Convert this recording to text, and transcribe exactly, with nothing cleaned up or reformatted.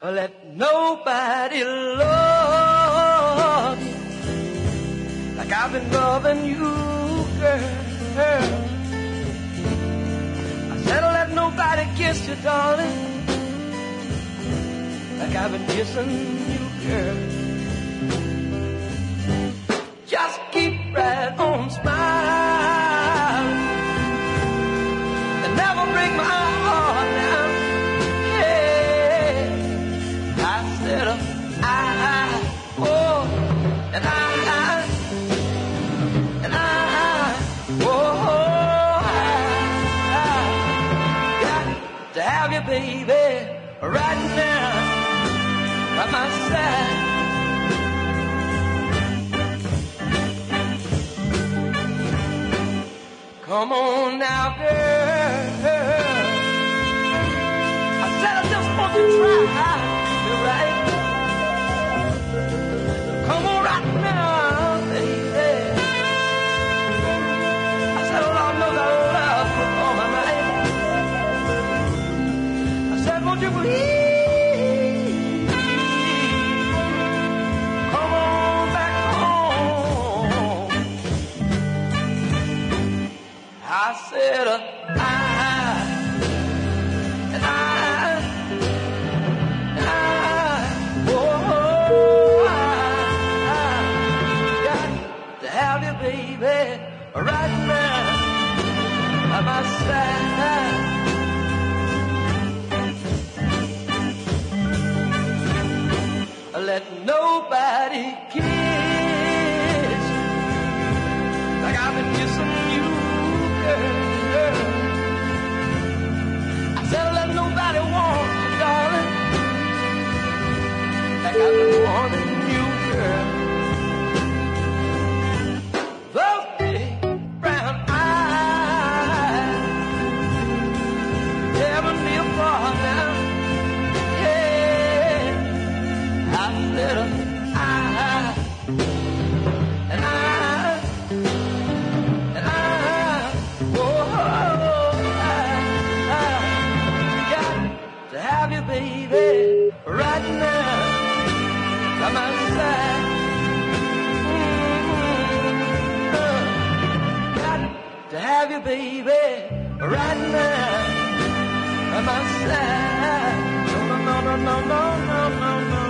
Let nobody love you like I've been loving you, girl. I said let nobody kiss you, darling, like I've been kissing you, girl. Just keep right on smiling and never break my heart down. Yeah, I said uh, I, oh, and I, and I, oh, I, I got to have you, baby, right now by my side. Come on now, girl. I said I just want to try. You're right. Come on right now, baby. I said, Lord knows I love you all my life. I said, won't you please come on back home? I said, uh, I, and I, and I, oh, I, I got to have you, baby, right now by my side. Let nobody kiss like I've been kissing you, girl. I said let nobody want you, darling, like I've been wanting you, girl. Those big brown eyes tearing me apart now. Yeah, I said I, and I, and I, oh, I, I got to have you, baby, right now by my side. Mm-hmm. Got to have you, baby, right now by my side. No, no, no, no, no, no, no, no.